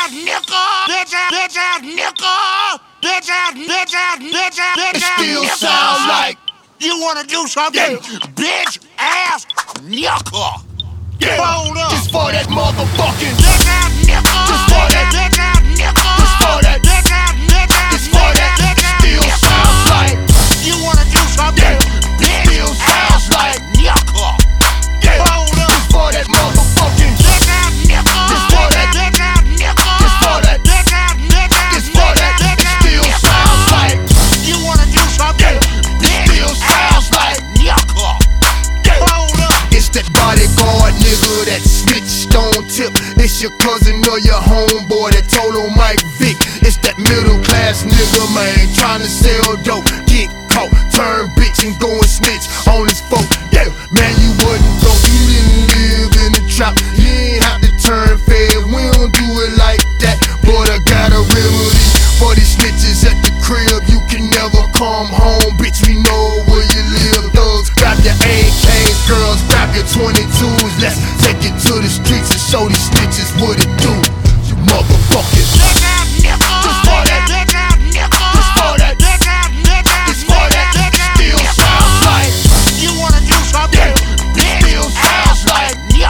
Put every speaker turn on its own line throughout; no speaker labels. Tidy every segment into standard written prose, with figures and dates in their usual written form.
ass nigga, bitch ass nigga, bitch ass
It still sounds like
you wanna do something, bitch ass nigga. Hold up.
Just for that motherfucking
Bitch ass nigga.
Just for that
bitch ass nigga.
Just for that
bitch ass
Just for that still sounds like
you wanna do something, bitch
still sounds like
nigga.
Hold up. Just for that motherfucking
Bitch ass nigga.
Just for that
bitch ass nigga.
Just for that
bitch ass
Just for that still sounds like
you wanna do something, bitch
still sounds like
nigga. Hold up.
It's that bodyguard nigga that snitched on tip. It's your cousin or your homeboy that told on Mike Vick. It's that middle class nigga, man, trying to sell dope. Get caught, turn bitch and go and snitch on his folk. Yeah, man, you wasn't broke, you didn't live in the trap. You ain't have to turn fed, we don't do it like that. But I got a remedy for these snitches at the crib. You can never come home, bitch, we know where you live. Thugs, grab your AKs, girls, grab your 22s. Let's take it to the streets and show these snitches what it do. You motherfuckers.
Bitch ass nigga.
Just for that.
Bitch ass nigga.
Just for that.
Bitch ass
Just for that. Still sounds like
you wanna do something, bitch
still sounds like
nigga.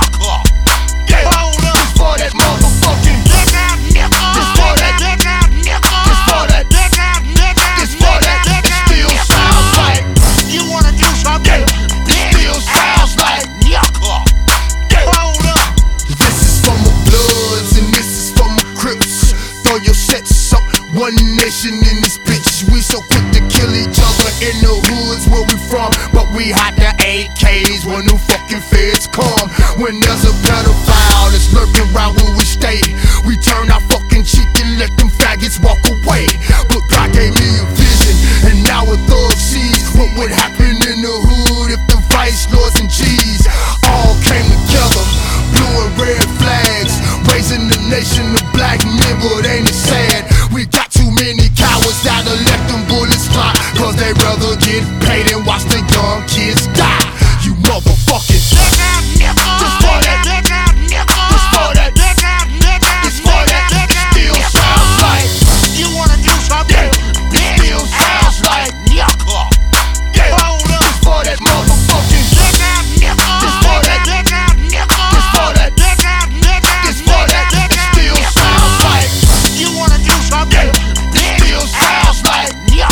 Hold up. Just for that motherfucking
Bitch ass nigga.
Just for that.
Bitch ass nigga.
Just for that.
Bitch ass
Just for that. Still sounds like
you wanna do something, bitch
still sounds like
nigga. Hold up.
This is for my Bloods and this is for my Crips. Throw your sets up, one nation in this bitch. We so quick to kill each other in the hoods where we from, but we hide the AKs when them fucking feds come. When there's a pedophile that's lurking around where we stay, we turn our fucking cheek and let them faggots walk away. But God gave me a vision, and now a thug sees what would happen in the hood if the vice lords and G's all came together. Blue and red flags, raising the nation of black men, but ain't it sad? We got too many cowards that'll let them bullets fly, cause they rather get paid and watch the young kids die. You motherfuckers.
Bitch ass nigga.
Just for that.
Bitch ass nigga.
Just for that.
Bitch ass
Just for that. Still sounds like
you wanna do something, bitch
still sounds like
nigga.
Hold up. Just for that motherfucking
Bitch ass nigga.
Just for that.
Bitch ass nigga.
Just for that.
Bitch ass
Just for that. Still sounds like
you wanna do something, bitch
still sounds like
nigga.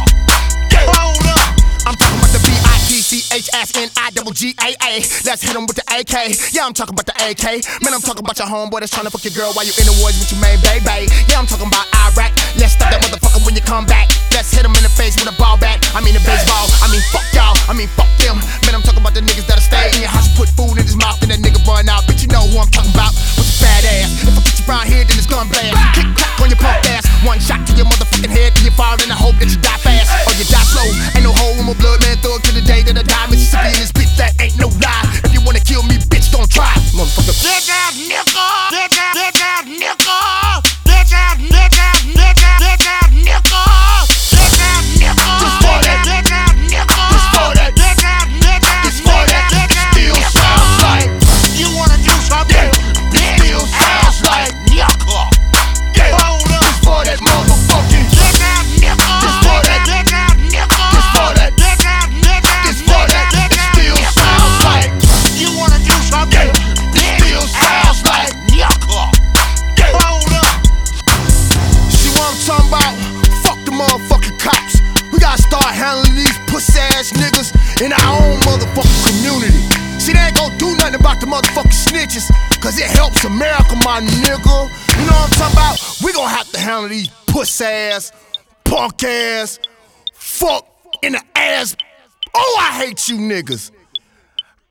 Hold up.
I'm talking about the BITCHSNIGGAA. Let's hit 'em with the AK. Yeah, I'm talking about the AK. Man, I'm talking about your homeboy that's trying to fuck your girl while you in the woods with your main baby. Yeah, I'm talking about Iraq. Let's stop that motherfucker when you come back. Let's hit 'em in the face with a ball bat. I mean a baseball. I mean fuck y'all. I mean fuck them. Man, I'm talking about the niggas that'll stay in your house. You put food in his mouth and that nigga run out. Bitch, you know who I'm talking about. With your fat ass. If I get you around here, then it's gun blast. Kick crack on your pump ass. One shot to your motherfucking head. Then you fall in the hope that you die fast or you die slow. Ain't no hole in my blood, man. Thug to the day that I die. Mississippi in this bitch, that ain't no lie. If you wanna kill me, bitch, don't try. Motherfucker.
Bitch ass nigga. Bitch ass nigga. Bitch ass nigga. Bitch ass nigga. Bitch ass nigga.
Just for that.
Bitch ass nigga.
Just for that.
Bitch ass nigga.
Just for that. Still sounds like
you wanna do something, bitch
still sounds like
nigga.
Hold up. Just for that motherfucking
Bitch ass nigga.
Just for that.
Bitch ass nigga.
Just for that.
Bitch ass nigga.
Just for that. Still sounds like
you wanna do something, bitch
still sounds like
nigga.
Hold up. See what I'm talking about? Fuck the motherfucking cops. We gotta start handling these pussy ass niggas in our own motherfucking community. See, they ain't gon' do nothing about the motherfucking snitches, cause it helps America, my nigga. You know what I'm talking about? We gon' have to handle these pussy ass, punk ass, fuck in the ass. Oh, I hate you niggas.